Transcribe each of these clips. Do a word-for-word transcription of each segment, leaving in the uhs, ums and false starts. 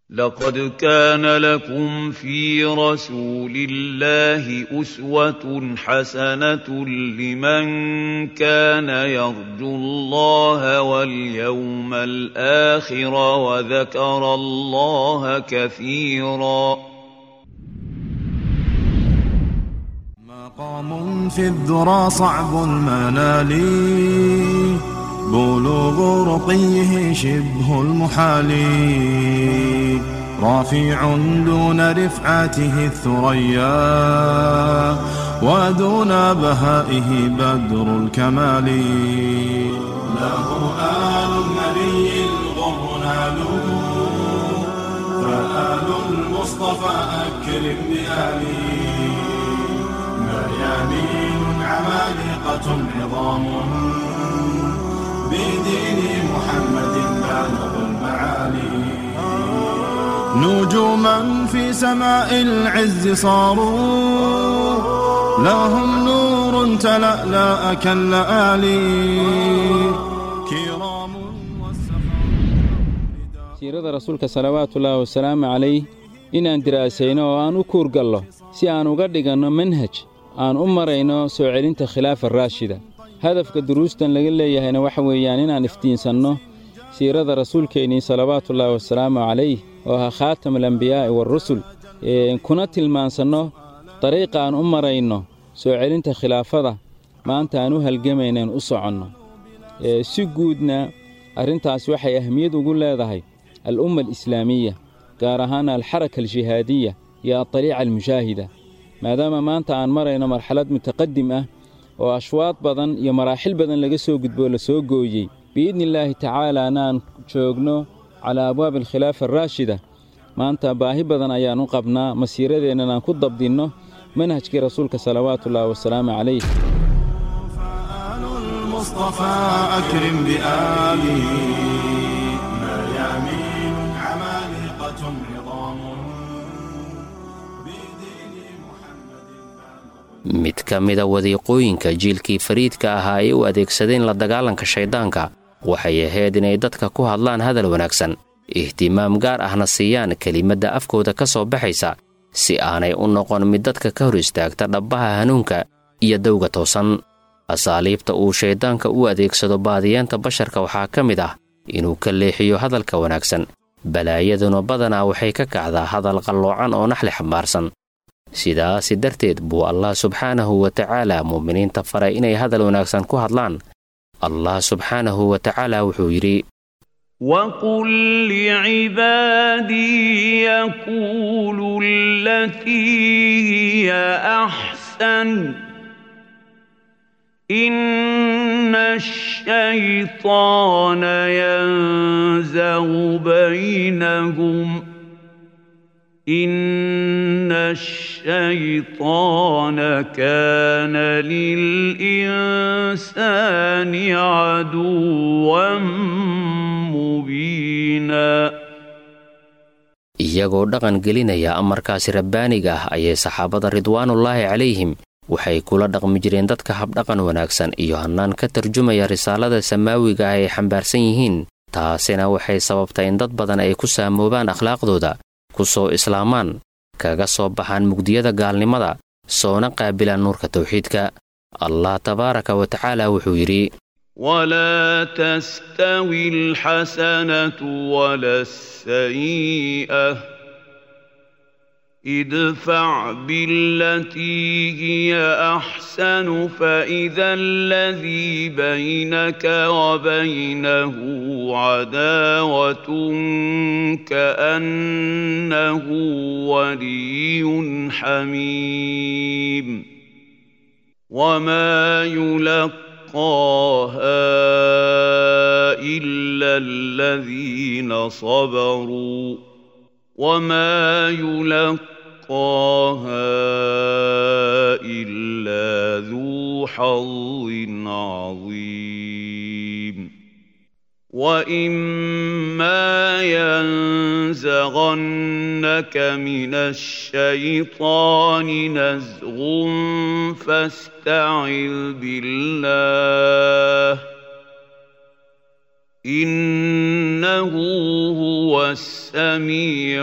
لقد كان لكم في رسول الله أسوة حسنة لمن كان يرجو الله واليوم الآخر وذكر الله كثيرا. مقام في الذرى صعب المنال، بلوغ رقيه شبه المحال، رافع دون رفعته الثريا، ودون بهائه بدر الكمال. له آل النبي الغر نالوا، فآل المصطفى أكرم بآله. مريانين عمالقة عظام، بدين محمد بالغ المعالي. نجوما في سماء العز صاروا، لهم نور تلألأ كاللآلي. كرام siirada rasuulka salawaatullaahi wasalaamu calayh inaan diraasayno oo aan u kuurgallo si aan uga dhiganno manhaj aan u marayno soo celinta khilaafa raashida. hadafka duruustan laga leeyahayna waxa weeyaan inaan iftiinsanno siirada rasuulkeennii salawaatullaahi wasalaamu calayh oo ahaa khaatamul ambiyaa'i warusul, kuna tilmaansanno dariiqa aan u marayno soo celinta khilaafada maanta aan u halgamaynayn u soconno. si guudna arrintaas waxay ahmiyad ugu leedahay al-umma al-islaamiya, gaar ahaan al-xaraka al-jihaadiya iyo al-tariica al-mushaahida, maadaama maanta aan marayno marxalad mutaqadim ah oo ashwaad badan iyo maraaxil badan laga soo gudboo la soo gooyey. biidni illaahi tacaalaana aan joogno calaa abwaabi alkhilaafa araashida. maanta baahi badan ayaan u qabnaa masiiradeennan aan ku dabdinno manhajkii rasuulka salawaatullaahi wasalaamu calayh. mid ka mida wadiiqooyinka jiilkii fariidka ahaa ay u adeegsadeen la dagaalanka shayddaanka waxay ahayd inay dadka ku hadlaan hadal wanaagsan, ihtimaam gaar ahna siiyaan kelimadda afkooda ka soo baxaysa si aanay u noqon mid dadka ka hor istaagta dhabbaha hanuunka iyo dawga toosan. asaaliibta uu shayddaanka u adeegsado baadiyeenta basharka waxaa ka mid ah inuu ka leexiyo hadalka wanaagsan. balaayaduna badanaa waxay ka kacdaa hadal qalloocan oo naxli xambaarsan. sidaasi darteed buu allah subxaanahu wa tacaala mu'miniinta faray inay hadal wanaagsan ku hadlaan. allah subxaanahu wa tacaala wuxuu yidhi: وَقُل لِّعِبَادِي يَقُولُوا الَّتِي هِيَ أَحْسَنُ إِنَّ الشَّيْطَانَ يَنزَغُ بَيْنَهُمْ إِنَّ الشَّيْطَانَ كَانَ لِلْإِنسَانِ عَدُوًّا مُّبِينًا. iyagoo dhaqan gelinaya amarkaasi rabbaaniga ah ayay saxaabada ridwaanullaahi calayhim waxay kula dhaqmi jireen dadka habdhaqan wanaagsan iyo hannaan ka tarjumaya risaalada samaawiga ah ay xambaarsan yihiin. taasina waxay sababtay in dad badan ay ku saamoobaan akhlaaqdooda, ku soo islaamaan, kaga soo baxaan mugdiyada gaalnimada, soona qaabilaan nuurka tawxiidka. allah tabaaraka wa tacaala wuxuu yidhi: ولا تستوي الحسنة ولا السيئة ادفع بالتي هي أحسن فإذا الذي بينك وبينه عداوة كأنه ولي حميم. وما يلقى يلقاها إلا الذين صبروا وما يلقاها إلا ذو حظ عظيم. وَإِمَّا يَنزَغَنَّكَ مِنَ الشَّيْطَانِ نَزْغٌ فَاسْتَعِذْ بِاللَّهِ إنه هو السميع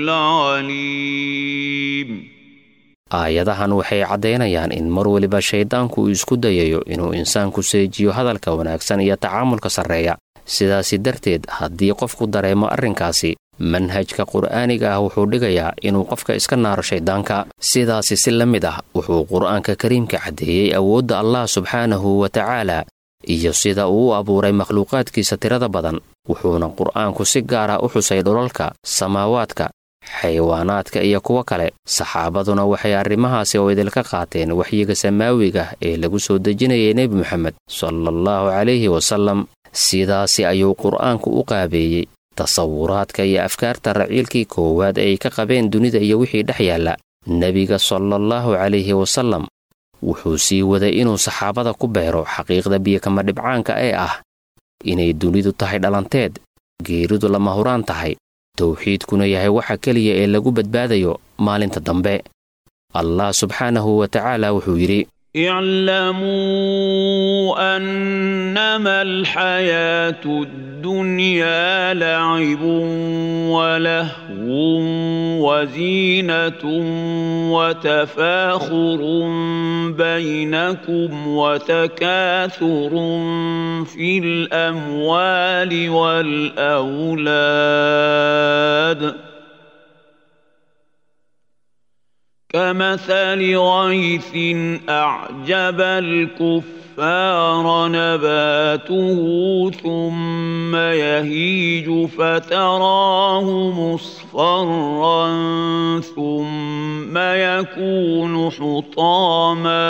العليم. aayadahan waxay caddaynayaan in mar waliba shayddaanku uu isku dayayo inuu insaanku seejiyo hadalka wanaagsan iyo tacaamulka sarreeya. sidaasi darteed haddii qofku dareemo arrinkaasi, manhajka qur'aaniga ah wuxuu dhigayaa inuu qofka iska naaro shayddaanka. sidaasi si la mid ah wuxuu qur'aanka kariimka caddeeyey awoodda allah subxaanahu wa tacaala iyo sida uu u abuuray makhluuqaadkiisa tirada badan. wuxuuna qur'aanku si gaar ah u xusay dhulalka, samaawaadka, xayawaanaadka iyo kuwo kale. saxaabaduna waxay arrimahaasi oo idilka qaateen waxyiga samaawiga ee lagu soo dejinayay nebi moxamed sallallahu calayhi wasallam. sidaasi ayuu qur'aanku u qaabeeyey tasawuraadka iyo afkaarta raciilkii koowaad ay ka qabeen dunida iyo wixii dhex yaalla. nebiga sallallahu calayhi wasallam wuxuu sii waday inuu saxaabada ku beero xaqiiqda biyokama dhibcaanka ee ah inay dunidu tahay dhalanteed, geeridu lama huraan tahay, tawxiidkuna yahay waxa keliya ee lagu badbaadayo maalinta dambe. allah subxaanahu wa tacaala wuxuu yidhi: اعلموا أنما الحياة الدنيا لعب ولهو وزينة وتفاخر بينكم وتكاثر في الأموال والأولاد كمثل غيث أعجب الكفار نباته ثم يهيج فتراه مصفرا ثم يكون حطاما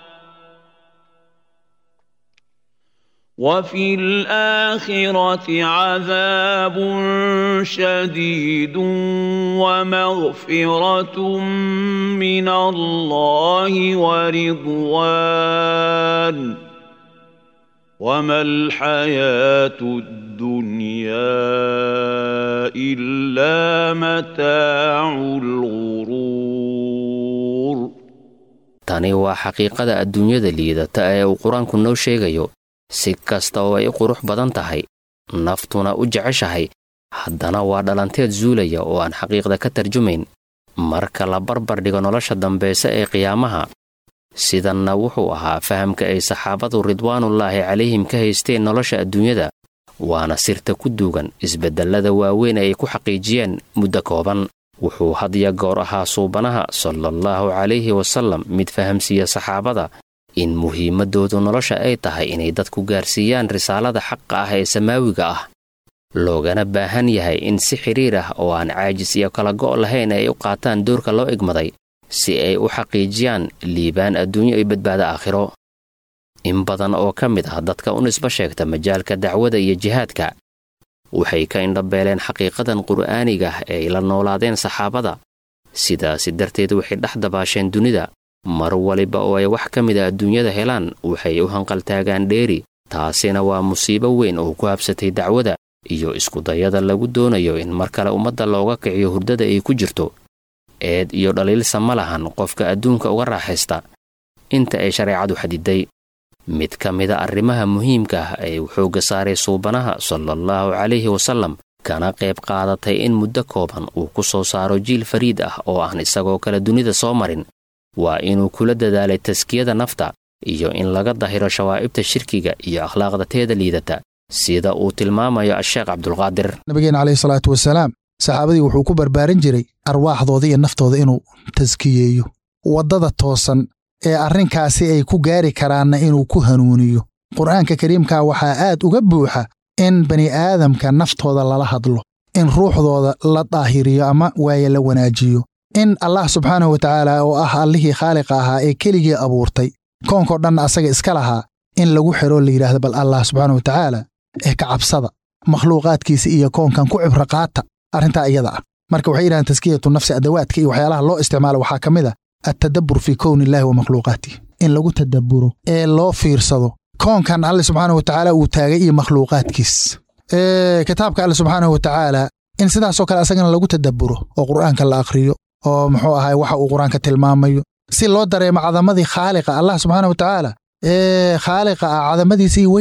وفي الآخرة عذاب شديد ومغفرة من الله ورضوان وما الحياة الدنيا إلا متاع الغرور. tani waa xaqiiqada adduunyada liidata ee uu qur-aanku noo sheegayo. si kasta oo ay qurux badan tahay, naftuna u jeceshahay, haddana waa dhalanteed zuulaya oo aan xaqiiqda ka tarjumayn marka la barbar dhigo nolosha dambayse ee qiyaamaha. sidanna wuxuu ahaa fahamka ay saxaabadu ridwaanullaahi calayhim ka haysteen nolosha adduunyada, waana sirta ku duugan isbeddellada waaweyn ay ku xaqiijiyeen muddo kooban. wuxuu hadya goor ahaa suubanaha sallallahu calayhi wasallam mid fahamsiiya saxaabada in muhiimaddoodu nolosha ay tahay inay dadku gaarsiiyaan risaalada xaqa ah ee samaawiga ah, loogana baahan yahay in si xidhiir ah oo aan caajis iyo kala go' lahayn ay u qaataan doorka loo igmaday si ay u xaqiijiyaan liibaan adduunyo iyo badbaado aakhiro. in badan oo ka mid ah dadka u nisba sheegta majaalka dacwada iyo jihaadka waxay ka indhabeeleen xaqiiqadan qur'aaniga ah ee ay la noolaadeen saxaabada. sidaasi darteed waxay dhex dabaasheen dunida. mar waliba oo ay wax ka mida adduunyada helaan waxay u hanqaltaagaan dheeri. taasina waa musiibo weyn oo ku habsatay dacwada iyo iskudayada lagu doonayo in mar kale ummadda looga kiciyo hurdada ay ku jirto. eed iyo dhaliilsa ma lahan qofka adduunka uga raaxaysta inta ay shareecadu xadiday. mid ka mida arrimaha muhiimka ah ee uu xoogga saaray suubanaha sallallahu calayhi wasallam kana qayb qaadatay in muddo kooban uu ku soo saaro jiil fariid ah oo aan isagoo kale dunida soo marin waa inuu kula dadaalay taskiyada nafta iyo in laga dahiro shawaa'ibta shirkiga iyo akhlaaqda teeda liidata sida uu tilmaamayo asheekh cabdulqaadir. nabigeena calayhi salaatu wasalaam saxaabadii wuxuu ku barbaarin jiray arwaaxdooda iyo naftooda inuu taskiyeeyo, waddada toosan ee arrinkaasi ay ku gaari karaanna inuu ku hanuuniyo. qur'aanka kariimka waxaa aad uga buuxa in bani aadamka naftooda lala hadlo, in ruuxdooda la daahiriyo ama waaye la wanaajiyo, in allah subxaanahu wa tacaala oo ah allihii khaaliqa ahaa ee keligii abuurtay koonkoo dhanna asaga iska lahaa in lagu xiro la yidhaahdo bal allah subxaanahu wa tacaala ee ka cabsada makhluuqaadkiisa iyo koonkan ku cibro qaata arrintaa iyada ah. marka waxay yidhahdeen taskiyatu nafsi adawaadka iyo waxyaalaha loo isticmaalo waxaa ka mid a attadabbur fii kowni illaahi wa makhluuqaatih, in lagu tadabburo ee loo fiirsado koonkan alle subxaanahu wa tacaala uu taagay iyo makhluuqaadkiis. kitaabka alle subxaanahu wa tacaala in sidaasoo kale asagana lagu tadabburo oo qur'aanka la akhriyo oo muxuu ahay waxa uu qur'aanka tilmaamayo si loo dareemo cadamadii khaaliqa allah subxaanahu wa tacaala ee khaaliqa ah cadamadiisa iyo weynigi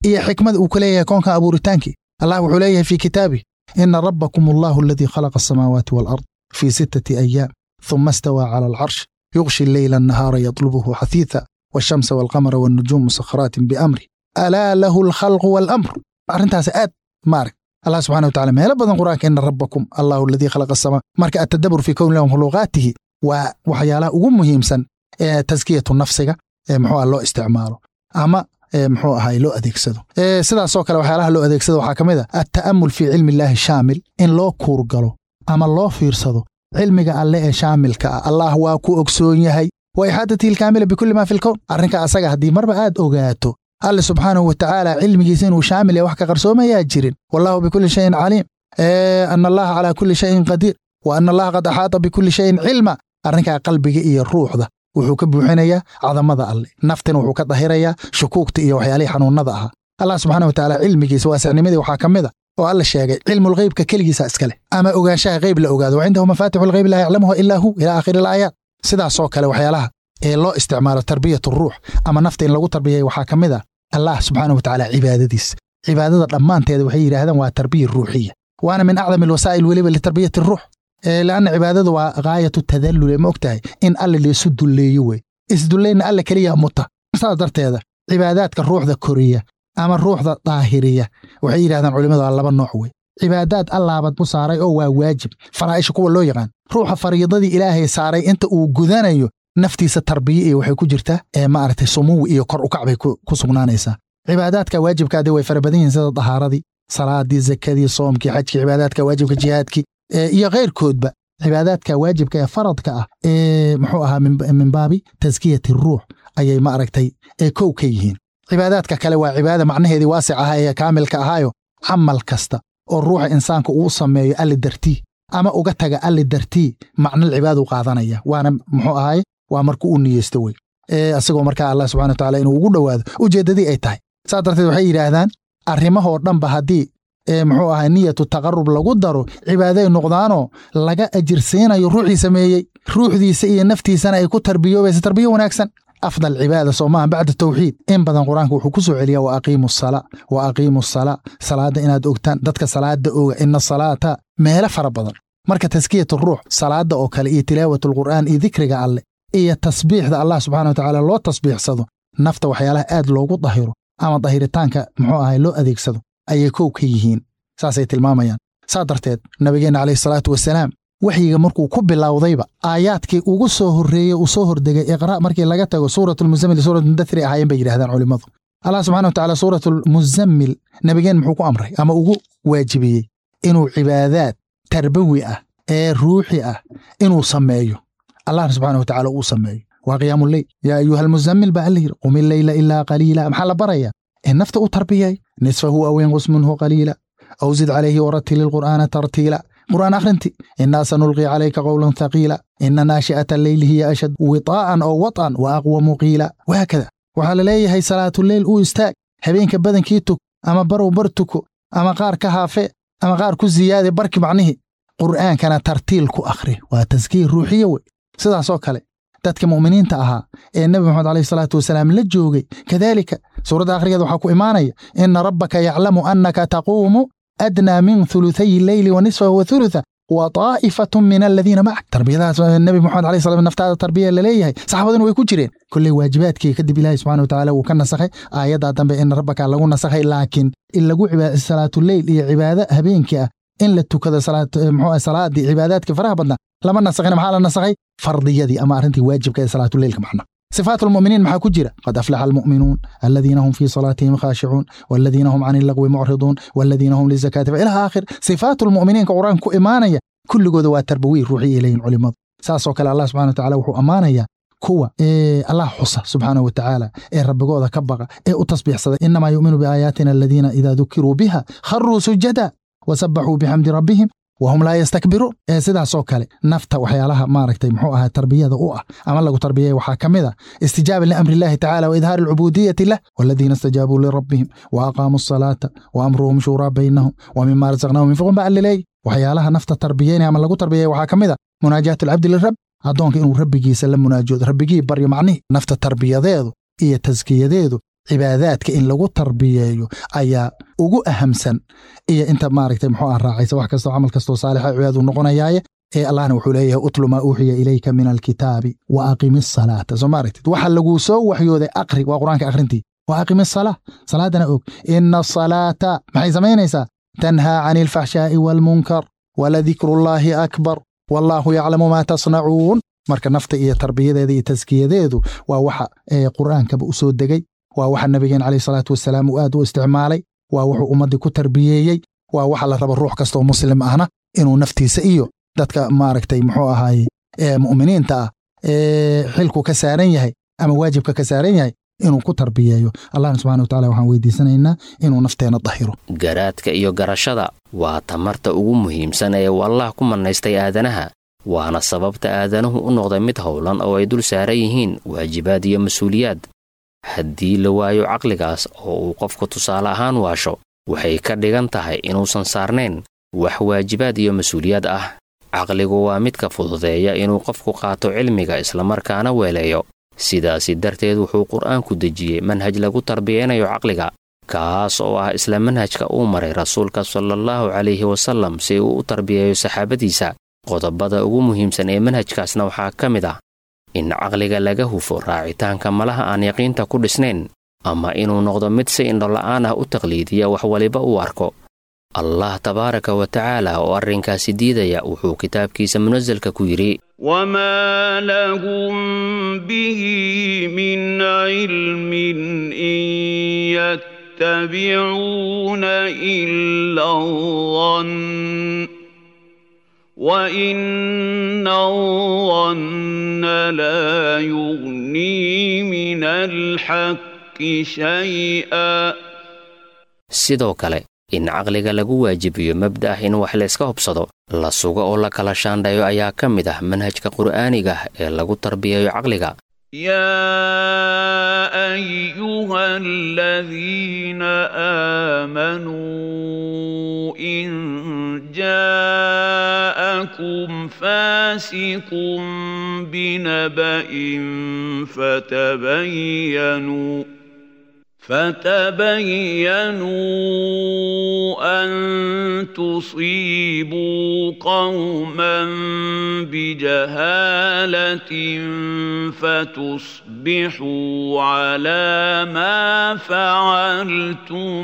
iyo xikmad uu ku leeyahay koonka abuuritaankii allah wuxuu leeyahay fi kitaabihi ina rabbakum allahu alladii khalaqa asamaawaati waalard fii sittati ayaam thumma istawaa cala alcarsh yughshi alleyla annahaara yatlubuhu xahiitha والشمس والقمر والنجوم مسخرات بأمره ألا له الخلق والأمر أرنتاس آد مارك الله سبحانه وتعالى ما بدن قرآنك إن ربكم الله الذي خلق السماء مارك التدبر في كون لهم لغاته وحيالا أقوم مهمسا تزكية النفس محو الله استعماله أما محو هاي لو أديكسدو سيدا سوكا لو حيالها لو أديكسدو حاكمدا التأمل في علم الله الشامل إن لو كورغلو أما الله فيرسدو علمك الله شامل كا الله واكو أكسون يهي وإحاطته الكاملة بكل ما في الكون أرنك أساق هدي مربع آد أوغاتو الله سبحانه وتعالى علم جيسين وشامل يوحك قرسوما ياجرين والله بكل شيء عليم إيه أن الله على كل شيء قدير وأن الله قد أحاط بكل شيء علما أرنك قلبك إيه الروح ده وحوك بوحينيا عظم ذا الله نفتن وحوك ظهيريا شكوك إيه وحيالي حنون نضعها الله سبحانه وتعالى علم جيس واسع نمذي وحاكم ذا والله الشيء علم الغيب ككل جيس أسكله أما أوغاشا غيب لأوغاد وعنده مفاتح الغيب لا يعلمها إلا هو إلى آخر الآيات sidaas oo kale waxyaalaha ee loo isticmaalo tarbiyatu ruux ama nafta in lagu tarbiyeeyo waxa kamid ah Allah subhanahu wa ta'ala cibaadadiis cibaadada dhamaanteeda waxay yiraahdaan waa tarbiya ruuxiya waana min a'zam alwasaa'il waliba li tarbiyati ruux ee laana cibaadadu waa gaayatu tadallul ma ogtahay in alla li suduleeyo way isduleeyna alla kaliya mutta saas darteeda cibaadaadka ruuxda koriya ama ruuxda daahiriya waxay yiraahdaan culimadu laba nooc way cibaadaad Allah bad u saaray oo waa waajib faraa'isha kuwa loo yaqaan ruuxa fariidadii ilaahay saaray inta uu gudanayo naftiisa tarbiye iyo waxay ku jirtaa ee ma aragtay sumuw iyo kor u kacbay ku sugnaanaysa cibaadaadka waajibkaadi way farabadan yihiin sida tahaaradii salaadii zakadii soomkii xajkii cibaadaadka waajibka jihaadkii iyo غيرkoodba cibaadaadka waajibka ee faradka ah ee muxuu ahaa min baabi tazkiyati ruux ayay ma aragtay ee koow ka yihiin cibaadaadka kale waa cibaada macnaheedii waasic ah ee kaamilka ahaayo amal kasta oo ruuxa insaanka uu sameeyo alle dartii ama uga taga alle dartii macna cibaadu qaadanaya waana muxuu ahaay waa markuu u niyeysto way ee asagoo marka Allah subhanahu wa ta'ala inuu ugu dhawaado ujeedadii ay tahay saadarteed waxay yiraahdaan arrimaha dhanba hadii ee muxuu ahaay niyatu taqarrub lagu daro cibaadada noqdaano laga ajirsiinayo ruuxii sameeyay ruuxdiisa iyo naftiisana ay ku tarbiyoobayso tarbiyo wanaagsan أفضل عبادة صومان بعد التوحيد إن بدن قرآنك وحكسوا عليا وأقيموا الصلاة وأقيموا الصلاة صلاة إن أدوكتان دتك صلاة دقوة إن الصلاة مهلا فربضن مركة تزكية الروح صلاة دقوة إيه تلاوة القرآن إيه ذكرك الله إيه تسبيح ذا الله سبحانه وتعالى لو تسبيح صدو نفط وحياله آد لوغو ظهيرو أما ظهيرتانك محوها لو أذيك صدو أي كوكيهين ساسية الماميان صادرتين نبينا عليه الصلاة والسلام وحيga markuu ku bilowdayba aayaadkii ugu soo horeeyay uu soo hordegay iqra markii laga tago suuratul muzammil suuratul mudaththir ahayeen bay yiraahdaan culimadu Allah subhanahu wa ta'ala suuratul muzammil nabigeen muxuu ku amray ama ugu waajibiyay inuu cibaadaad tarbawi ah ee ruuxi ah inuu sameeyo Allah subhanahu wa ta'ala uu sameeyo wa qiyamul layl ya ayuha almuzammil ba'alir qum al-layla illa qalila maxaa la baraya in nafta u tarbiyay nisfahu aw yanqus minhu qalila aw zid alayhi wa rattil al-qur'ana tartila قرآن أخرنتي إنا سنلقي عليك قولا ثقيلا إن ناشئة الليل هي أشد وطاء أو وطئا وأقوم قيلا وهكذا وحال لي هي صلاة الليل أو استاك هبينك بدن كيتك أما برو برتك أما قار كهافئ أما قار كزيادة برك معنه قرآن كان ترتيلك أخره وتزكيه روحية سيدا صوكالي تاتك مؤمنين تأها النبي محمد عليه الصلاة والسلام لجوغي كذلك سورة آخرية وحكو إيمانية إن ربك يعلم أنك تقوم أدنى من ثلثي الليل ونصفه وثلثه وطائفة من الذين معك تربية النبي محمد عليه الصلاة والسلام نفتح تربية لليه صحابة ويكون جيرين كل واجبات كي كدب الله سبحانه وتعالى وكان نسخي آيات تنبئ إن ربك لغو نسخي لكن إلا جو عبادة صلاة الليل هي عبادة هبينك إن لتو كذا صلاة محوى صلاة دي عبادات كفرها بدنا لما نسخينا محالا نسخي فرضية دي أما أرنتي واجب كذا صلاة الليل كمحنا صفات المؤمنين محا كجرة قد أفلح المؤمنون الذين هم في صلاتهم خاشعون والذين هم عن اللغو معرضون والذين هم للزكاة إلى آخر صفات المؤمنين كقرآن كإيمانية كل جذوات تربوي روحي إليهم علماء ساسوك الله سبحانه وتعالى وحو أمانية كوا إيه الله حصة سبحانه وتعالى إيه رب جوذا كبغة إيه وتصبيح صدق إنما يؤمن بآياتنا الذين إذا ذكروا بها خروا سجدا وسبحوا بحمد ربهم وهم لا يستكبرون إيه سيدا سوكالي نفتا وحيالها ماركتي محوها تربية ذوء أما لغو تربية وحاكمة استجابة لأمر الله تعالى وإظهار العبودية له والذين استجابوا لربهم وأقاموا الصلاة وأمرهم شورى بينهم ومما رزقناهم ينفقون بقى الليل وحيالها نفتا تربية أما لغو تربية وحاكمة مناجاة العبد للرب أدونك إنه ربكي سلم مناجود ربكي بري معني نفتا تربية ذيذو إيه تزكية ذيذو cibaadaadka in lagu tarbiyeeyo ayaa ugu ahamsan iyo inta maaragtay muxuu ah raacaysa wax kastoo camal kastoo saalixa cibaadu noqonayaaye ee allahna wuxuu leeyahay utlu maa uuxiya ilayka min alkitaabi wa aqimis salaata soo maaragtid waxa lagu soo waxyooday aqri waa quraanka akhrintii wa aqimis salaa salaadana og inna salaata maxay samaynaysaa tanhaa canil fahshaa'i wal munkar wala dhikrullaahi akbar wallahu ya'lamu ma tasnacuun marka nafta iyo tarbiyadeeda iyo taskiyadeedu waa waxa ee quraankaba u soo degay waa waxa nabigeen calayhi salaatu wasalaam uu aad u isticmaalay waa wuxuu ummadii ku tarbiyeeyey waa waxa la rabo ruux kastoo muslim ahna inuu naftiisa iyo dadka maaragtay muxuu ahaay ee mu'miniinta ah ee xilku ka saaran yahay ama waajibka ka saaran yahay inuu ku tarbiyeeyo allah subhanahu wa ta'ala waxaan weydiisanaynaa inuu nafteena dahiro garaadka iyo garashada waa tamarta ugu muhiimsan ee uu Allah ku manaystay aadanaha waana sababta aadanuhu u noqday mid howlan oo ay dul saaran yihiin waajibaad iyo mas'uuliyad haddii la waayo caqligaas oo uu qofku tusaale ahaan waasho waxay ka dhigan tahay inuusan saarnayn wax waajibaad iyo mas'uuliyad ah caqligu waa mid ka fududeeya inuu qofku qaato cilmiga isla markaana weeleeyo sidaasi darteed wuxuu qur'aanku dejiyey manhaj lagu tarbiyeynayo caqliga kaas oo ah isla manhajka uu maray rasuulka sallallahu calayhi wasallam si uu u tarbiyeeyo saxaabadiisa qodobada ugu muhiimsan ee manhajkaasna waxaa ka mid ah in caqliga laga hufo raacitaanka malaha aan yaqiinta ku dhisnayn ama inuu noqdo mid si indhola'aan ah u taqliidiya wax waliba uu arko allah tabaaraka wa tacaala oo arrinkaasi diidaya wuxuu kitaabkiisa munazzalka ku yidhi wamaa lahum bihi min cilmin in yattabicuuna ila dhann وَإِنَّ الظَّنَّ لَا يُغْنِي مِنَ الْحَقِّ شَيْئًا sidoo kale in caqliga lagu waajibiyo mabda' in wax la iska hubsado la sugo oo la kala shaandhayo ayaa ka mid ah manhajka qur'aaniga ee lagu tarbiyeeyo caqliga يا أيها الذين آمنوا إن جاءكم فاسق بنبأ فتبينوا فتبينوا أن تصيبوا قوما بجهالة فتصبحوا على ما فعلتم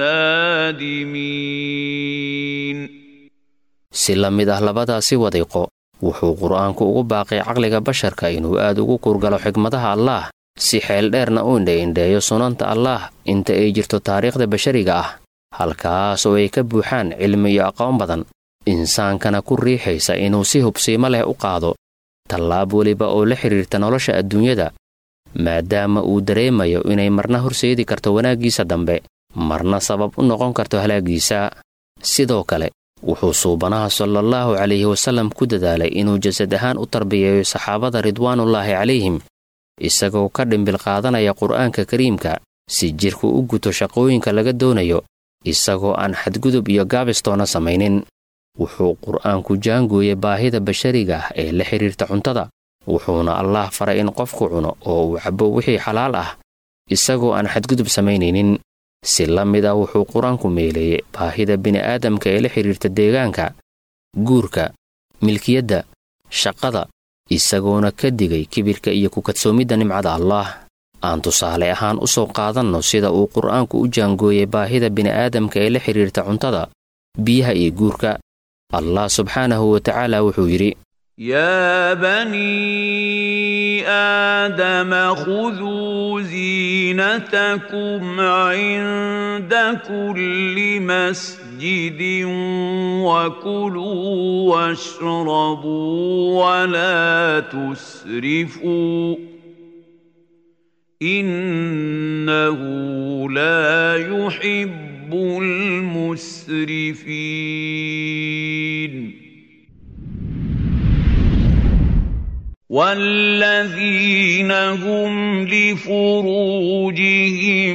نادمين si la mid ah labadaasi wadiiqo wuxuu qur'aanku ugu baaqay caqliga basharka inuu aad ugu kurgalo xigmadaha Allah si xeel dheerna u indheeyo sunanta Allah inta ay jirto taariikhda bashariga ah halkaas oo ay ka buuxaan cilmi iyo aqoon badan insaankana ku riixaysa inuu si hubsiimo leh u qaado tallaab waliba oo la xiriirta nolosha adduunyada maadaama uu dareemayo inay marna horseedi karto wanaagiisa dambe marna sabab u noqon karto halaagiisa sidoo kale wuxuu suubanaha sallallahu calayhi wasallam ku dadaalay inuu jasad ahaan u tarbiyeeyo saxaabada ridwaanullaahi calayhim isagoo ka dhimbil qaadanaya qur'aanka kariimka si jirku u guto shaqooyinka laga doonayo isagoo aan xadgudub iyo gaabistoona samaynin wuxuu qur'aanku jaangooyay baahida bashariga ah ee la xiriirta cuntada wuxuuna Allah faray in qofku cuno oo uu cabo wixii xalaal ah isagoo aan xadgudub samaynaynin si la mid ah wuxuu qur'aanku meeleeyay baahida bini'aadamka ee la xiriirta deegaanka guurka milkiyadda shaqada isagoona ka digay kibirka iyo ku kadsoomidda nimcada Allah aan tusaale ahaan u soo qaadanno sida uu qur'aanku u jaangooyay baahida bini'aadamka ee la xiriirta cuntada biyaha iyo guurka Allah subxaanahu wa ta'aala wuxuu yidhi يا بني آدم خذوا زينتكم عند كل مسجد وكلوا واشربوا ولا تسرفوا إنه لا يحب المسرفين والذين هم لفروجهم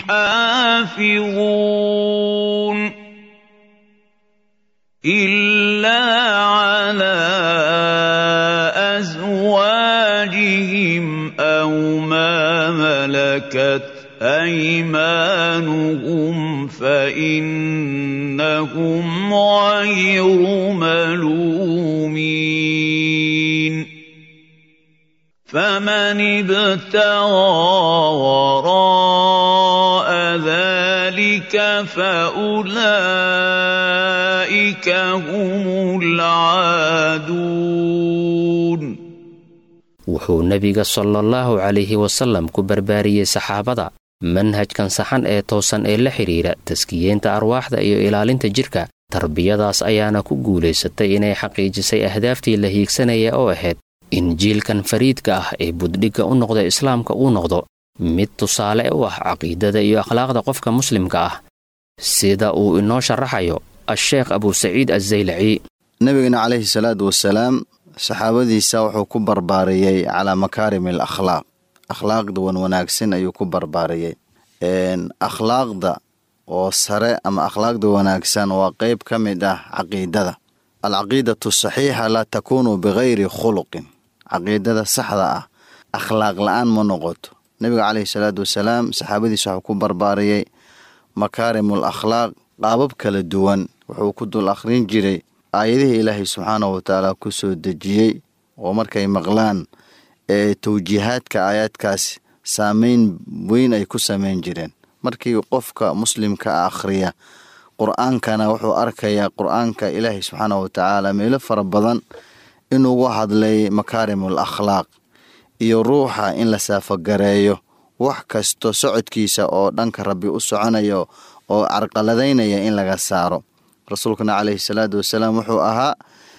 حافظون إلا على أزواجهم أو ما ملكت أيمانهم فإنهم غير ملومين فمن ابتغى وراء ذلك فأولئك هم العادون. wuxuu nebiga sala allahu calayhi wasallam ku barbaariyey saxaabada manhajkan saxan ee toosan ee la xidhiidha taskiyeenta arwaaxda iyo ilaalinta jidhka. tarbiyadaas ayaana ku guulaysatay inay xaqiijisay ahdaaftii la hiigsanaya oo ahayd in jiilkan fariidka ah ee buddhigga u noqda islaamka uu noqdo mid tusaale u ah caqiidada iyo akhlaaqda qofka muslimka ah, sida uu inoo sharaxayo asheekh abusaciid azaylaci. nebigana calayhi salaatu wasalaam saxaabadiisa wuxuu ku barbaariyey calaa makaarim al akhlaaq. akhlaaqda wan wanaagsan ayuu ku barbaariyey. akhlaaqda oo sare ama akhlaaqda wanaagsan waa qayb ka mid ah caqiidada. alcaqiidatu saxiixa laa takuunu bikayri khuluqin. caqiidada saxda ah akhlaaq la-aan ma noqoto. nebiga calayhi salaatu wasalaam saxaabadiisa wuxuu ku barbaariyey makaarimul akhlaaq qaabab kala duwan. wuxuu ku dul akhrin jiray aayadihii ilaahay subxaanahu watacaala ku soo dejiyey oo markay maqlaan ee tawjiihaadka aayaadkaas saameyn weyn ay ku samayn jireen. markii qofka muslimka akhriya qur-aankana wuxuu arkayaa qur-aanka ilaahay subxaanahu watacaala meelo fara badan inuugu hadlay makaarimul akhlaaq iyo ruuxa in la saafagareeyo wax kasto socodkiisa oo dhanka rabbi u soconayo oo carqaladaynaya in laga saaro. rasuulkana calayhi salaatu wasalaam wuxuu ahaa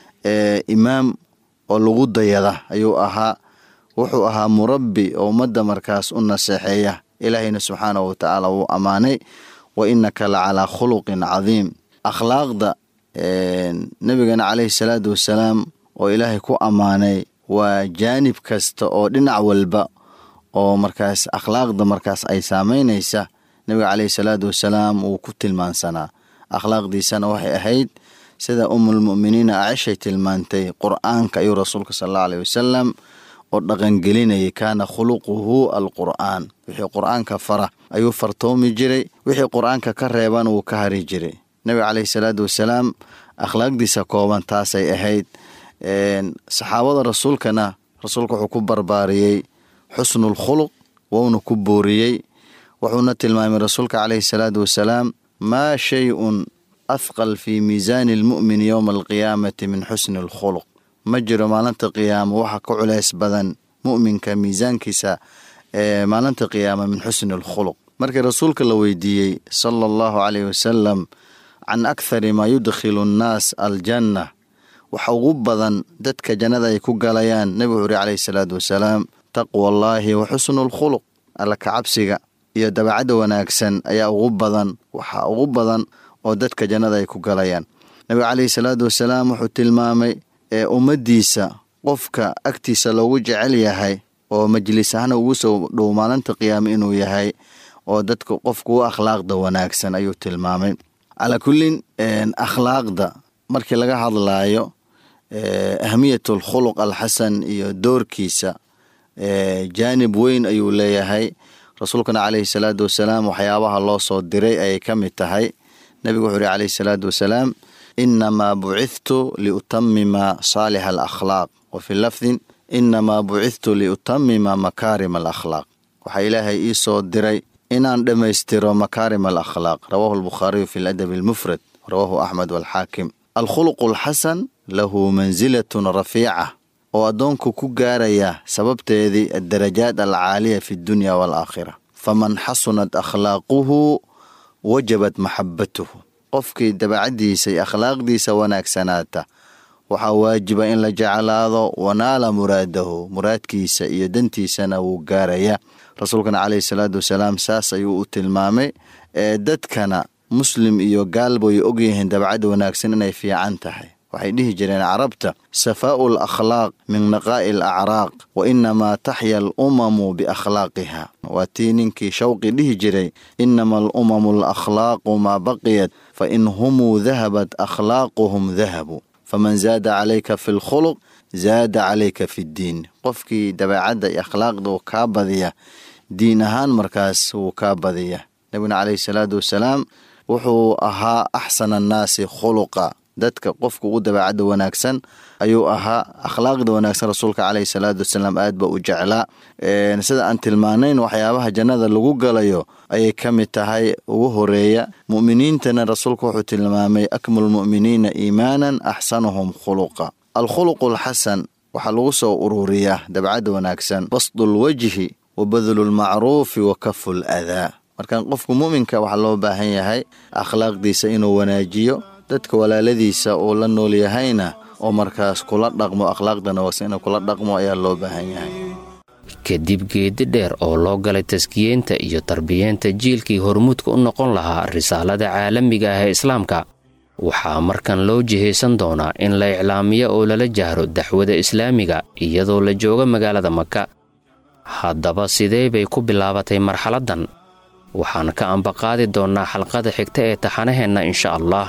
imaam oo lagu dayada ayuu ahaa. wuxuu ahaa murabbi oo ummadda markaas u naseexeeya. ilaahayna subxaanahu watacaala wuu ammaanay wa innaka la calaa khuluqin cadiim. akhlaaqda nebigana calayhi salaatu wasalaam oo ilaahay ku ammaanay waa jaanib kasta oo dhinac walba oo markaas akhlaaqda markaas ay saamaynaysa. nebiga calayhi salaatu wasalaam wuu ku tilmaansanaa. akhlaaqdiisana waxay ahayd sida umulmu'miniina acishay tilmaantay qur'aanka ayuu rasuulka sala allahu alayhi wasalam oo dhaqangelinayay. kaana khuluquhu alqur'aan. wixii qur'aanka fara ayuu fartoomi jiray, wixii qur'aanka ka reeban wuu ka hari jiray. nebiga calayhi salaatu wasalaam akhlaaqdiisa kooban taasay ahayd. saxaabada rasuulkana rasuulka wuxuu ku barbaariyey xusnul khuluq, wuuna ku booriyey. wuxuuna tilmaamay rasuulka calayhi salaatu wasalaam maa shay-un athqal fii miisaani almu'mini yowma alqiyaamati min xusni alkhuluq. ma jiro maalinta qiyaamo waxa ka culays badan mu'minka miisaankiisa ee maalinta qiyaama min xusni alkhuluq. markii rasuulka la weydiiyey sala allahu calayhi wasalam can akhari maa yudkhilu annaas aljanna, waxa ugu badan dadka jannada ay ku galayaan, nebigu wuxuu yidhi calayhi salaatu wasalaam taqwa allaahi wa xusnu alkhuluq. alla kacabsiga iyo dabacadda wanaagsan ayaa ugu badan, waxa ugu badan oo dadka jannada ay ku galayaan. nebiga calayhi salaatu wasalaam wuxuu tilmaamay ee ummaddiisa qofka agtiisa loogu jecel yahay oo majlis ahna ugu soo dhow maalinta qiyaame inuu yahay oo dadka qofku u akhlaaqda wanaagsan ayuu tilmaamay. calaa kullin akhlaaqda markii laga hadlaayo ahmiyatul khuluq alxasan iyo doorkiisa jaanib weyn ayuu leeyahay. rasuulkana calayhi salaatu wasalaam waxyaabaha loo soo diray ayay ka mid tahay. nebigu wuxuu yidhi calayhi salaatu wasalaam inamaa bucithtu liutamima saalixa alakhlaaq, wa fii lafdin inamaa bucithtu liutamima makaarima alakhlaaq. waxaa ilaahay ii soo diray inaan dhammaystiro makaarim alakhlaaq. rawaahu albukhaariyu fi ladabi almufrad, rawaahu axmed walxaakim. alkhuluqu alxasan lahu mansilatun rafiica, oo addoonku ku gaaraya sababteedii addarajaat alcaaliya fi dunya waalaakhira. faman xasunat akhlaaquhu wajabat maxabbatuhu. qofkii dabacaddiisa iyo akhlaaqdiisa wanaagsanaata waxaa waajiba in la jeclaado, wanaala muraadahu, muraadkiisa iyo dantiisana wuu gaaraya. rasuulkana calayhi salaatu wasalaam saas ayuu u tilmaamay. ee dadkana muslim iyo gaalba way ogyihiin dabacadda wanaagsan inay fiican tahay. waxay dhihi jireen carabta safaa'u alakhlaaq min naqaa'i alacraaq wa inamaa taxya alumamu biakhlaaqiha. waa tii ninkii shawqi dhihi jiray inama alumamu alakhlaaqu maa baqiyat fa in humuu dahabat akhlaaquhum dahabu faman zaada calayka fi lkhuluq zaada calayka fi ddiin. qofkii dabeecadda iyo akhlaaqda kaa badiya diin ahaan markaas wuu kaa badiya. nabiguna calayhi salaatu wasalaam wuxuu ahaa axsana annaasi khuluqa, dadka qofka ugu dabeecadda wanaagsan ayuu ahaa. akhlaaqda wanaagsan rasuulka calayhi salaatu wasalaam aad ba u jeclaa. sida aan tilmaanayn waxyaabaha jannada lagu galayo ayay ka mid tahay ugu horeeya. mu'miniintana rasuulku wuxuu tilmaamay akmalu lmu'miniina iimaanan axsanuhum khuluqa. alkhuluqu alxasan waxaa lagu soo ururiyaa dabcadda wanaagsan basdul wajhi wa badlu lmacruufi wa kafu ladaa. markaan qofku mu'minka waxaa loo baahan yahay akhlaaqdiisa inuu wanaajiyo, dadka walaaladiisa uu la nool yahayna oo markaas kula dhaqmo akhlaaqdana wanaagsan inuu kula dhaqmo ayaa loo baahan yahay. kadib geedi dheer oo loo galay taskiyeenta iyo tarbiyeenta jiilkii hormuudka u noqon lahaa risaalada caalamiga ah ee islaamka, waxaa markan loo jihaysan doonaa in la iclaamiyo oo lala jahro daxwada islaamiga iyadoo la jooga magaalada Maka. haddaba sidee bay ku bilaabatay marxaladdan? waxaan ka ambaqaadi doonnaa xalqada xigta ee taxanaheenna insha allah.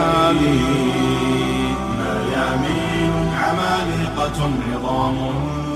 عمالقة عظام